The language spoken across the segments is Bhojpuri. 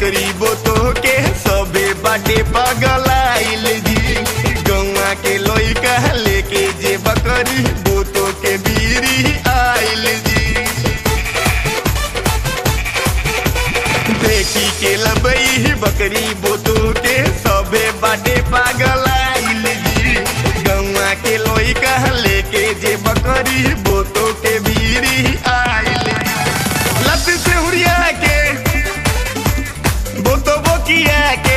बकरी बोतो के सबे बाटे पगलाइल जी। गौवा के लइका लेके जे बकरी बोतो के बीरी आइल जी। देखी के लबई बकरी बोतो के सबे बाटे पगलाइल जी। गौवा के लइका लेके जे बकरी बोतो के बीरी आइल जी। लत से हुरिया के बोतो बोकिया के,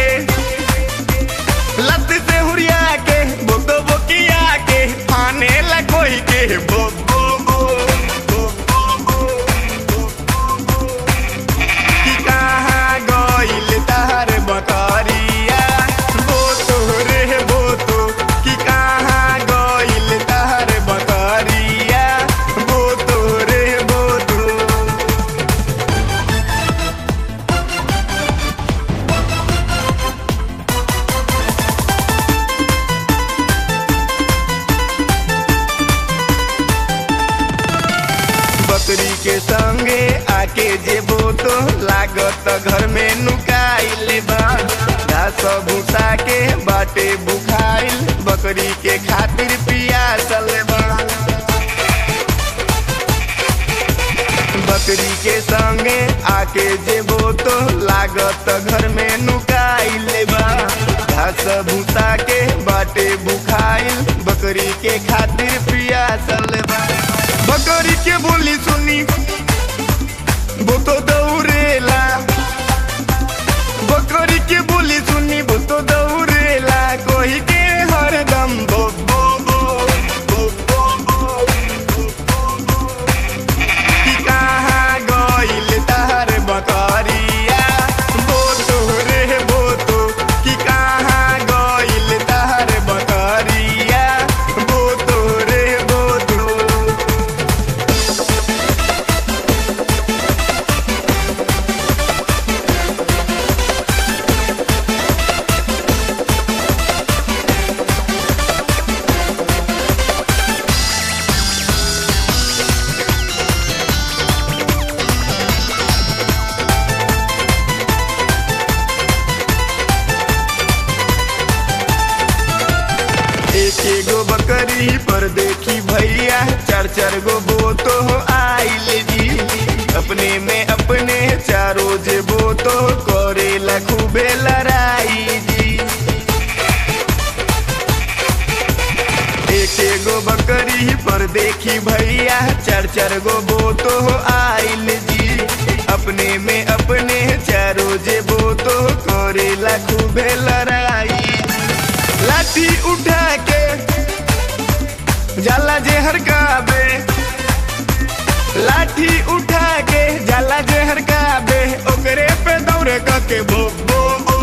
लत से हुरिया के बोतो बोकिया के, आने ला कोई के बो बो बो बो बो बो बो। कि कहाँ गइल तार बकरिया बोतो रे बोतो। कि कहाँ गइल तार बकरिया बोतो रे बोतो। बकरी के संगे आके जे बोतो लागत घर में नुकाइल बा। घास भूसा के बाटे बुखाइल बकरी के खातिर पियासल बा। बकरी के संगे आके जे बोतो लागत घर में नुकाइल बा। घास भूसा के बाटे बुखाइल बकरी के खातिर पियासल बा। बकरी के बोली सुनी बोतो दौड़ेला। बकरी के बोली सुनी बोतो दौड़ेला। कोई के हरदम बो बो बो बो बो बो। कि कहाँ गइल तार बकरिया बोतो रे बोतो। कि कहाँ गइल तार बकरिया बोतो रे बोतो। एक एगो बकरी पर देखी भैया चार चार गो बोतो आइल जी। अपने में अपने चारों जे बोतो करेला खूबे लड़ाई जी। एक एगो बकरी पर देखी भैया चार चार गो बोतो आइल जी। अपने में अपने चारों जे बोतो करेला खूबे लड़ाई। लाठी उठा के जाला जे हरकाबे। लाठी उठा के जाला जे हरकाबे। ओकरे पे दौड़ के बो बो बो